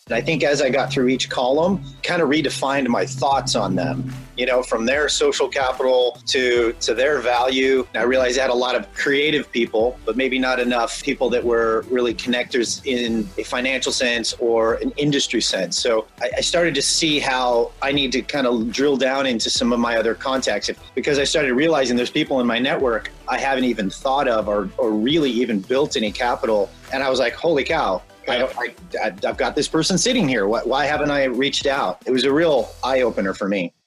And I think as I got through each column, kind of redefined my thoughts on them, from their social capital to their value. And I realized I had a lot of creative people, but maybe not enough people that were really connectors in a financial sense or an industry sense. So I started to see how I need to kind of drill down into some of my other contacts, because I started realizing there's people in my network I haven't even thought of or really even built any capital. And I was like, holy cow. I've got this person sitting here. Why haven't I reached out? It was a real eye-opener for me.